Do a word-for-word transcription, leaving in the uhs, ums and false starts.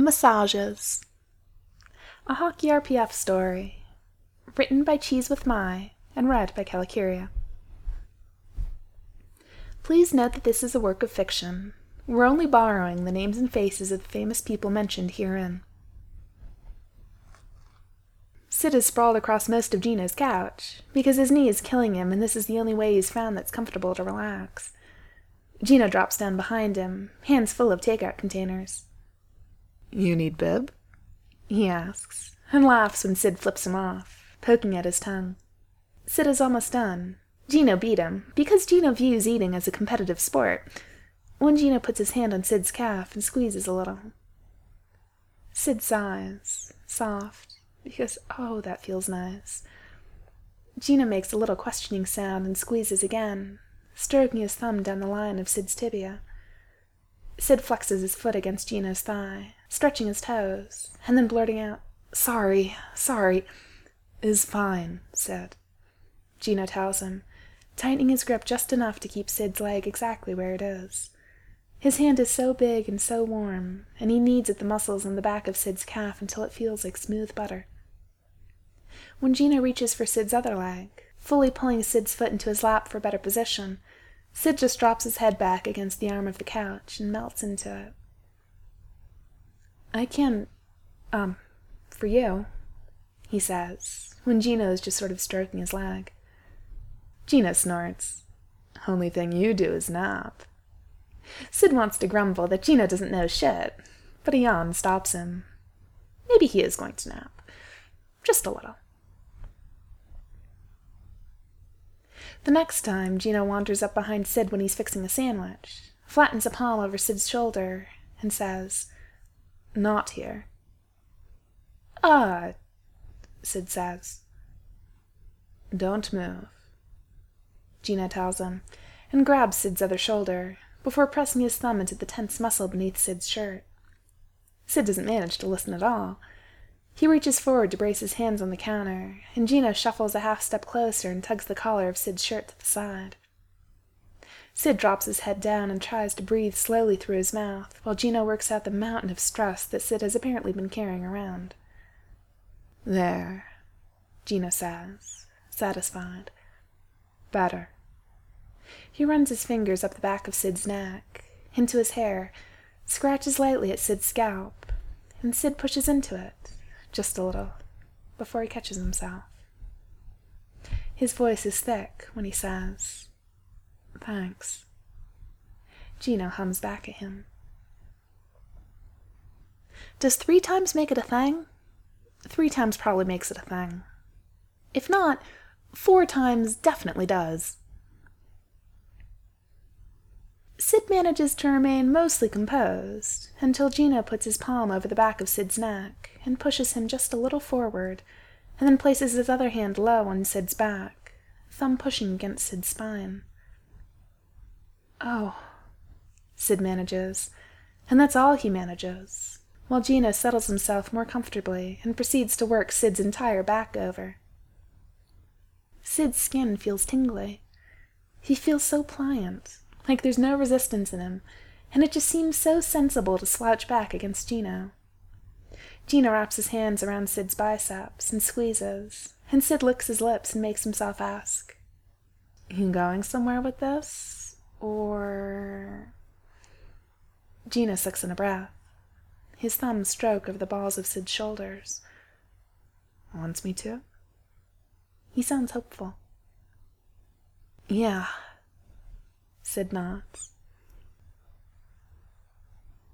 Massages. A Hockey R P F story. Written by Cheese with My and read by Calicuria. Please note that this is a work of fiction. We're only borrowing the names and faces of the famous people mentioned herein. Sid is sprawled across most of Gino's couch, because his knee is killing him and this is the only way he's found that's comfortable to relax. Gino drops down behind him, hands full of takeout containers. "You need bib?" he asks, and laughs when Sid flips him off, poking at his tongue. Sid is almost done. Gino beat him, because Gino views eating as a competitive sport, when Gino puts his hand on Sid's calf and squeezes a little. Sid sighs, soft, because, oh, that feels nice. Gino makes a little questioning sound and squeezes again, stroking his thumb down the line of Sid's tibia. Sid flexes his foot against Gino's thigh, stretching his toes, and then blurting out, "Sorry, sorry." "Is fine," Sid. Gino tells him, tightening his grip just enough to keep Sid's leg exactly where it is. His hand is so big and so warm, and he kneads at the muscles on the back of Sid's calf until it feels like smooth butter. When Gino reaches for Sid's other leg, fully pulling Sid's foot into his lap for better position, Sid just drops his head back against the arm of the couch and melts into it. "I can, um, for you," he says, when Gino is just sort of stroking his leg. Gino snorts. "Only thing you do is nap." Sid wants to grumble that Gino doesn't know shit, but a yawn stops him. Maybe he is going to nap. Just a little. The next time, Gino wanders up behind Sid when he's fixing a sandwich, flattens a palm over Sid's shoulder, and says, "Not here." "Ah," Sid says. "Don't move," Gino tells him, and grabs Sid's other shoulder, before pressing his thumb into the tense muscle beneath Sid's shirt. Sid doesn't manage to listen at all. He reaches forward to brace his hands on the counter, and Gino shuffles a half step closer and tugs the collar of Sid's shirt to the side. Sid drops his head down and tries to breathe slowly through his mouth, while Gino works out the mountain of stress that Sid has apparently been carrying around. "There," Gino says, satisfied. "Better." He runs his fingers up the back of Sid's neck, into his hair, scratches lightly at Sid's scalp, and Sid pushes into it, just a little, before he catches himself. His voice is thick when he says, "Thanks." Gino hums back at him. Does three times make it a thing? Three times probably makes it a thing. If not, four times definitely does. Sid manages to remain mostly composed until Gino puts his palm over the back of Sid's neck and pushes him just a little forward, and then places his other hand low on Sid's back, thumb pushing against Sid's spine. "Oh," Sid manages, and that's all he manages, while Gino settles himself more comfortably and proceeds to work Sid's entire back over. Sid's skin feels tingly. He feels so pliant, like there's no resistance in him, and it just seems so sensible to slouch back against Gino. Gino wraps his hands around Sid's biceps and squeezes, and Sid licks his lips and makes himself ask, "You going somewhere with this? Or—" Gino sucks in a breath, his thumbs stroke over the balls of Sid's shoulders. "Wants me to?" He sounds hopeful. "Yeah." Sid nods.